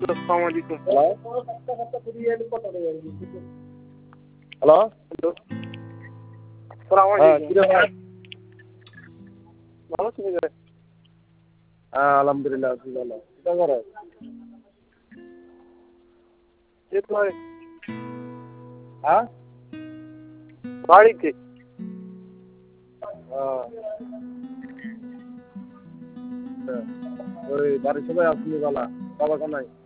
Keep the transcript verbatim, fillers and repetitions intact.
আসসালামু আলাইকুম। হ্যালো আসসালামু হ্যাঁ আলাইকুম। কিরে ভাই? ভালো আছেন ভাই? হ্যাঁ আলহামদুলিল্লাহ আছি ভালো। কি করে? এই তো ভাই হ্যাঁ বাড়িতে। আহ, ওই বাড়ির সবাই আসলি বালা বাবা কোনায়?